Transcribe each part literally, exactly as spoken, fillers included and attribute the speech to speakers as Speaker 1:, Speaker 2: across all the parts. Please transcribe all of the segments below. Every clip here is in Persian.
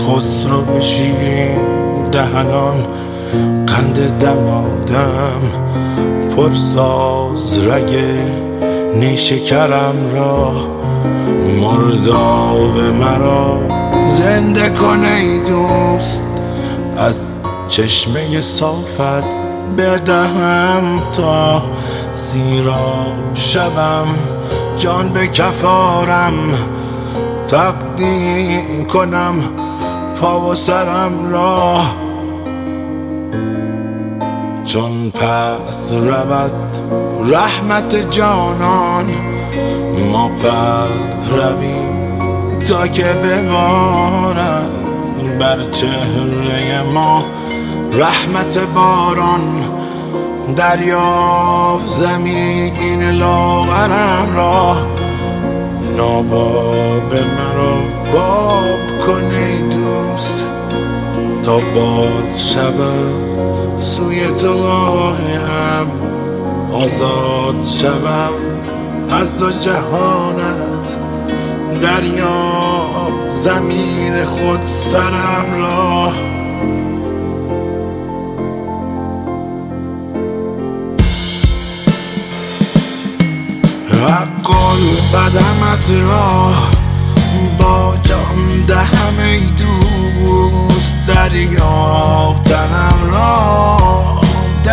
Speaker 1: خسرو بشین دهنان قند دمادم پرساز رگ نیشکرم را مرداب مرا زنده کن ای دوست از چشمه صافت بدهم تا سیراب شوم جان به کفارم تقدیم کنم پا و سرم را چون پس رود رحمت جانان ما پس رویم تا که ببارد بر چهره ما رحمت باران دریاب زمین لاغرم را ناباب مرا باب کن ای دوست تا بال شوم سوی تو راهم آزاد شوم از دو جهانت دریاب زمین خود سرم را حقا قدمت را با جان دهم ای دوست دریاب تنم را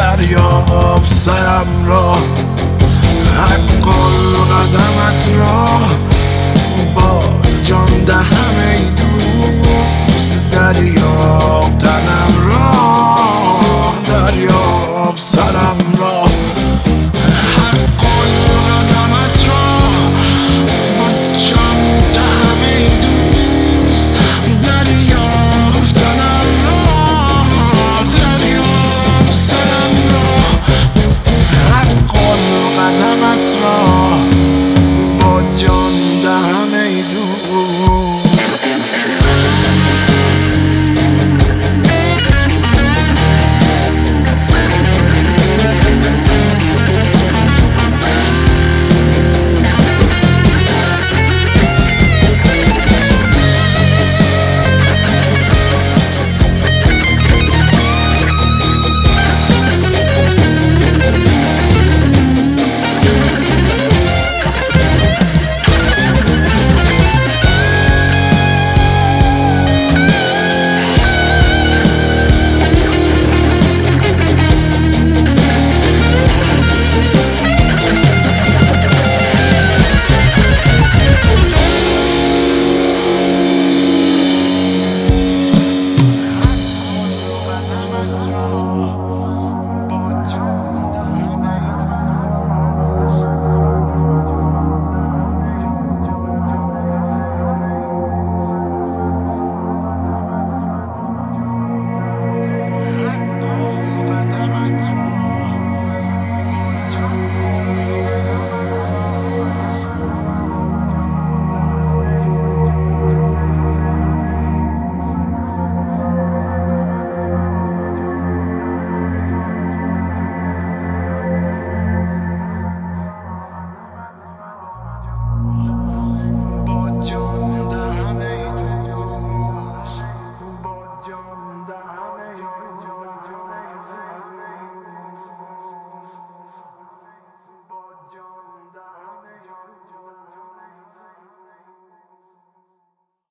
Speaker 1: دریاب سرم را حقا قدمت را